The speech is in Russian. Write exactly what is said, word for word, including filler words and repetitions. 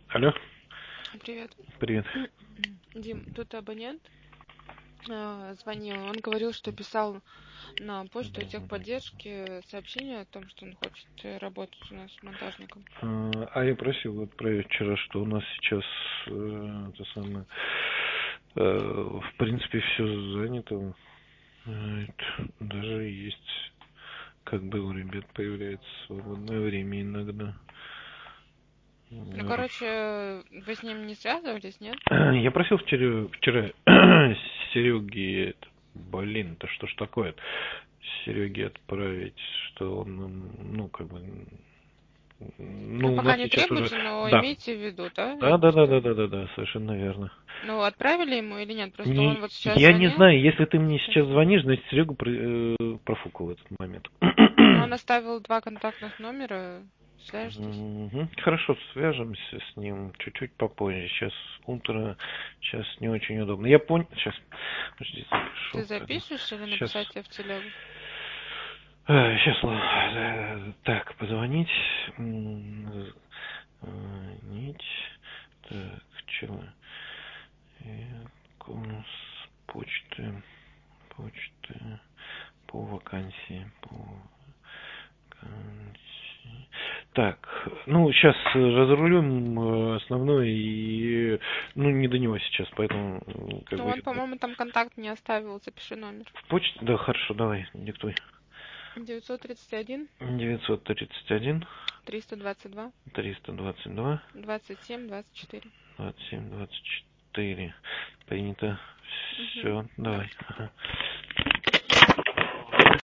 Алло, Привет. привет. Дим, тут абонент э, звонил. Он говорил, что писал на почту техподдержки сообщение о том, что он хочет э, работать у нас монтажником. А а я просил отправить вчера, что у нас сейчас э, это самое, э, в принципе, все занято. Э, Даже есть, как бы у ребят появляется свободное время иногда. Ну, короче, вы с ним не связывались, нет? Я просил вчера, вчера Сереге, это, блин, это что ж такое? Сереге отправить, что он, нам, ну, как бы, Ну, ну, у пока нас не сейчас уже, требуется, но да, имейте в виду, да? Я да, да, да, да, просто... да, да, да, совершенно верно. Ну, отправили ему или нет? Просто Не, он вот сейчас я не звонил. знаю, если ты мне сейчас Спросил. звонишь, значит, Серегу про- э, профукал в этот момент. Ну, он оставил два контактных номера. Свяжитесь. Мгм. Хорошо, свяжемся с ним чуть-чуть попозже. Сейчас утро, сейчас не очень удобно. Я понял. Сейчас, подожди, Ты запишу. запишешь или Сейчас. написать тебе в телегу? Сейчас, ладно. Так, позвонить. М, Звонить. Так, чего? С почты. Почты. По вакансии. По вакансии. Так, ну, сейчас разрулим э, основной и, ну, не до него сейчас, поэтому, э, как Ну, бы, он, по-моему, там контакт не оставил. Запиши номер. в почте, да, хорошо, давай, диктуй. девятьсот тридцать один девятьсот тридцать один триста двадцать два триста двадцать два двадцать семь двадцать четыре. двадцать семь двадцать четыре. Принято. Угу. Все, Давай. давай. Ага.